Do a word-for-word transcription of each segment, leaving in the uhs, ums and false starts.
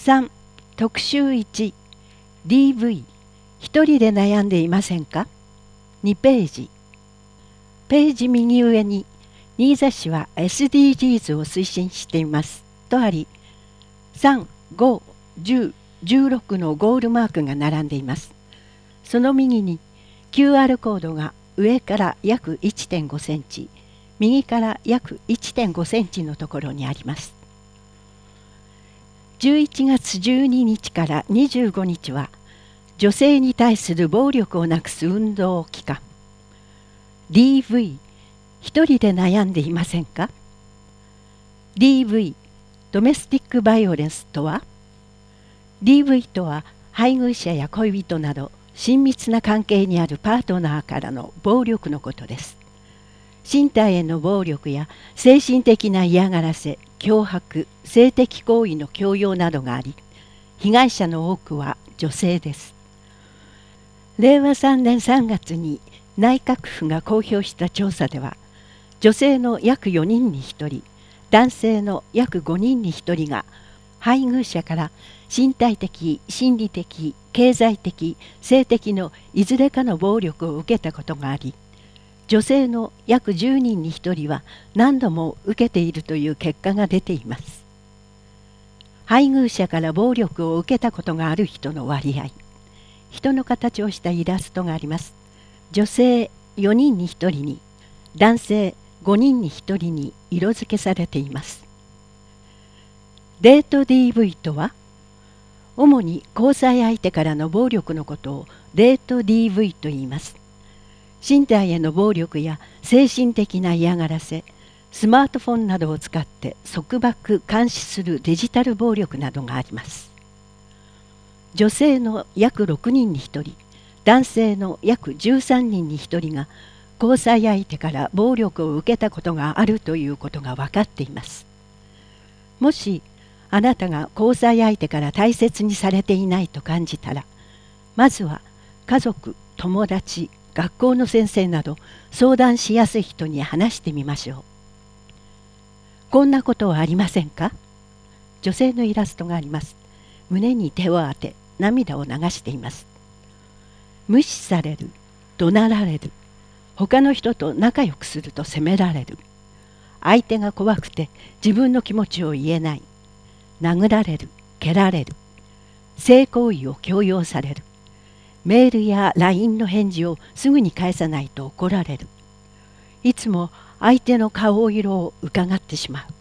さん、特集いち、ディーブイ、一人で悩んでいませんか？にページ。ページ右上に、新座市は エスディージーズ を推進していますとあり、さん、ご、じゅう、じゅうろくのゴールマークが並んでいます。その右に キューアール コードが上から約 いってんごセンチ、右から約 いってんごセンチのところにあります。じゅういちがつじゅうににちからにじゅうごにちは女性に対する暴力をなくす運動期間。 ディーブイ、一人で悩んでいませんか？ ディーブイ、ドメスティックバイオレンスとは？ ディーブイ とは配偶者や恋人など親密な関係にあるパートナーからの暴力のことです。身体への暴力や精神的な嫌がらせ、脅迫、性的行為の強要などがあり、被害者の多くは女性です。れいわさんねんさんがつに内閣府が公表した調査では、女性の約よにんにひとり、男性の約ごにんにひとりが配偶者から身体的、心理的、経済的、性的のいずれかの暴力を受けたことがあり、女性の約じゅうにんにひとりは何度も受けているという結果が出ています。配偶者から暴力を受けたことがある人の割合。人の形をしたイラストがあります。女性よにんにひとりに、男性ごにんにひとりに色付けされています。デート ディーブイ とは、主に交際相手からの暴力のことをデート ディーブイ と言います。身体への暴力や精神的な嫌がらせ、スマートフォンなどを使って束縛・監視するデジタル暴力などがあります。女性の約ろくにんにひとり、男性の約じゅうさんにんにひとりが交際相手から暴力を受けたことがあるということが分かっています。もしあなたが交際相手から大切にされていないと感じたら、まずは家族、友達、学校の先生など相談しやすい人に話してみましょう。こんなことはありませんか？女性のイラストがあります。胸に手を当て涙を流しています。無視される、怒鳴られる、他の人と仲良くすると責められる、相手が怖くて自分の気持ちを言えない、殴られる、蹴られる、性行為を強要される、メールや ライン の返事をすぐに返さないと怒られる。いつも相手の顔色を伺ってしまう。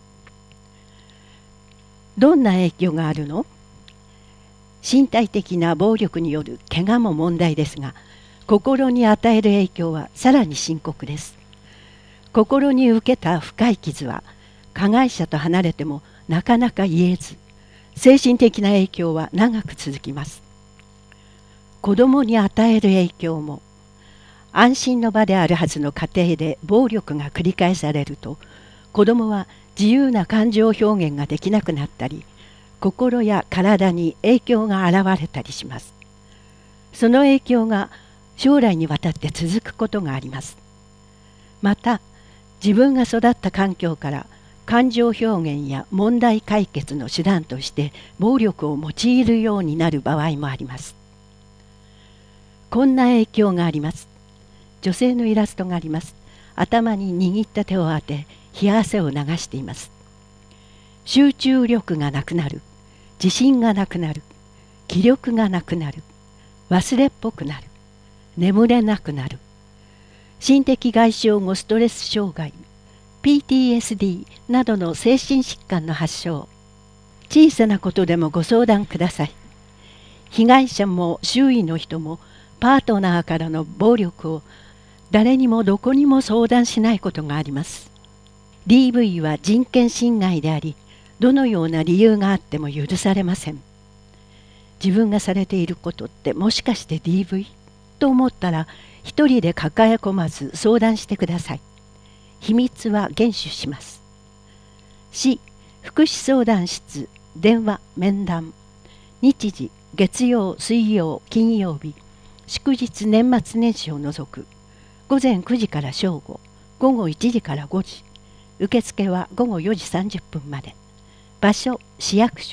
どんな影響があるの？身体的な暴力による怪我も問題ですが、心に与える影響はさらに深刻です。心に受けた深い傷は加害者と離れてもなかなか癒えず、精神的な影響は長く続きます。子供に与える影響も、安心の場であるはずの家庭で暴力が繰り返されると、子供は自由な感情表現ができなくなったり、心や体に影響が現れたりします。その影響が将来にわたって続くことがあります。また、自分が育った環境から感情表現や問題解決の手段として暴力を用いるようになる場合もあります。こんな影響があります。女性のイラストがあります。頭に握った手を当て、冷や汗を流しています。集中力がなくなる、自信がなくなる、気力がなくなる、忘れっぽくなる、眠れなくなる、心的外傷後ストレス障害、ピーティーエスディー などの精神疾患の発症。小さなことでもご相談ください。被害者も周囲の人もパートナーからの暴力を誰にもどこにも相談しないことがあります。ディーブイ は人権侵害であり、どのような理由があっても許されません。自分がされていることってもしかして ディーブイ と思ったら、一人で抱え込まず相談してください。秘密は厳守します。市福祉相談室電話面談。日時月曜、水曜、金曜日、祝日年末年始を除く。午前くじから正午、午後いちじからごじ。受付は午後よじさんじゅっぷんまで。場所市役所、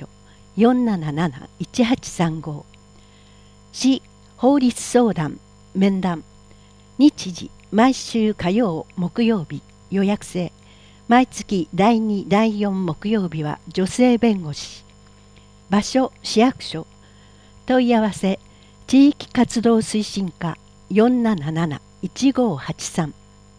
よんなななな いちはちさんご。市法律相談面談。日時毎週火曜木曜日予約制。毎月だいにだいよん木曜日は女性弁護士。場所市役所。問い合わせ地域活動推進課よんなななな いちごはちさん。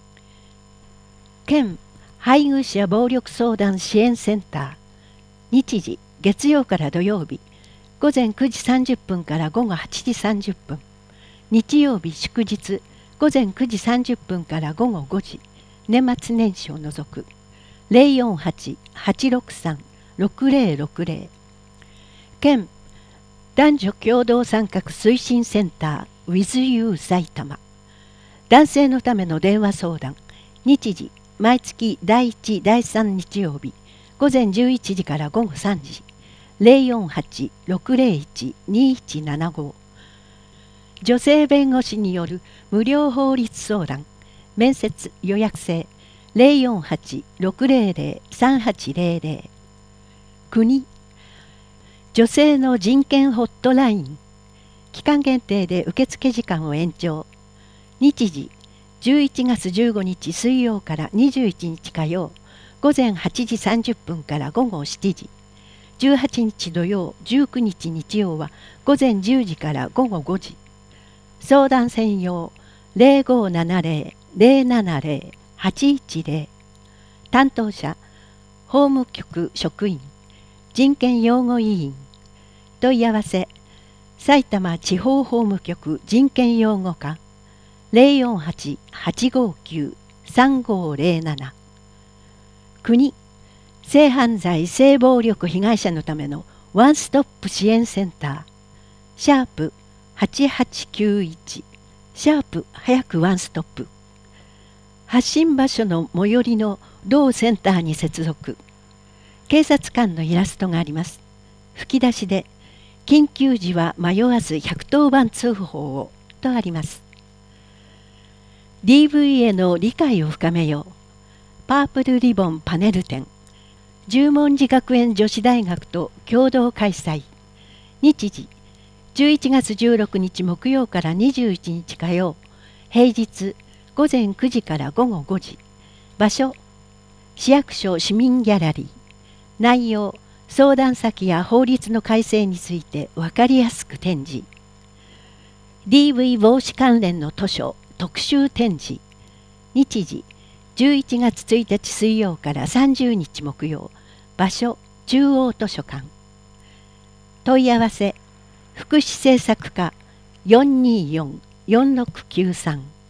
県配偶者暴力相談支援センター。日時月曜から土曜日午前くじさんじゅっぷんから午後はちじさんじゅっぷん。日曜日祝日午前くじさんじゅっぷんから午後ごじ。年末年始を除く。ゼロよんはち はちろくさん ろくゼロろくゼロ。県男女共同参画推進センター WithYou 埼玉。男性のための電話相談。日時毎月だいいちだいさん日曜日午前じゅういちじから午後さんじ。ゼロよんはち ろくゼロいち にいちななご。女性弁護士による無料法律相談。面接予約制。ゼロよんはち ろくゼロゼロ さんはちゼロゼロ。国女性の人権ホットライン。期間限定で受付時間を延長。日時じゅういちがつじゅうごにち水曜からにじゅういちにち火曜午前はちじさんじゅっぷんから午後しちじ。じゅうはちにち土曜じゅうくにち日曜は午前じゅうじから午後ごじ。相談専用ゼロごななゼロ ゼロななゼロ はちいちゼロ。担当者法務局職員人権擁護委員。問い合わせ埼玉地方法務局人権擁護課ゼロよんはち はちごきゅう さんごゼロなな。国性犯罪性暴力被害者のためのワンストップ支援センター。シャープはちはちきゅういちシャープ早くワンストップ。発信場所の最寄りの同センターに接続。警察官のイラストがあります。吹き出しで緊急時は迷わずひゃくとおばん通報をとあります。ディーブイ への理解を深めよう。パープルリボンパネル展。十文字学園女子大学と共同開催。日時じゅういちがつじゅうろくにち木曜からにじゅういちにち火曜。平日午前くじから午後ごじ。場所市役所市民ギャラリー。内容相談先や法律の改正について分かりやすく展示。 ディーブイ 防止関連の図書特集展示。日時じゅういちがつついたち水曜からさんじゅうにち木曜。場所中央図書館。問い合わせ福祉政策課 よんにーよん よんろくきゅうさん。